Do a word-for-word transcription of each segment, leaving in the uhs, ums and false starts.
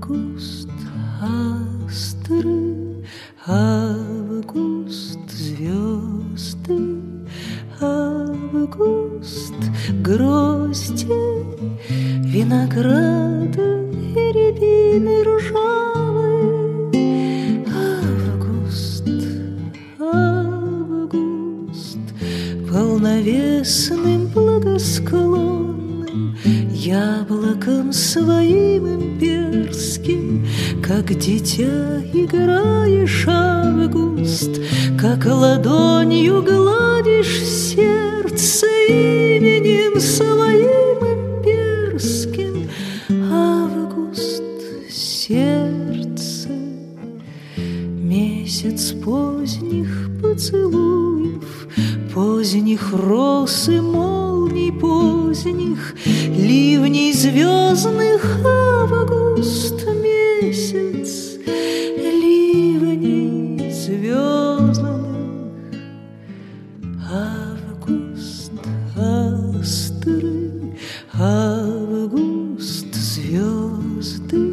Август, астры, август, звезды, август, грозди винограда и рябины ржавые. Август, август, полновесным, благосклонным, яблоком своим имперским, как дитя играешь, август, как ладонью гладишь сердце именем своим имперским. Август, сердце, месяц поздних поцелуев, поздних роз и молний поздних, ливней звездных. Август, месяц, ливней звездных. Август, астры, август, звезды,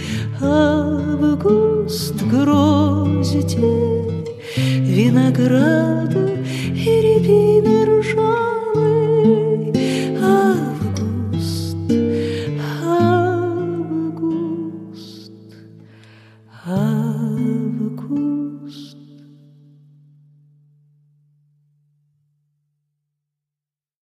август, грозди винограда и рябины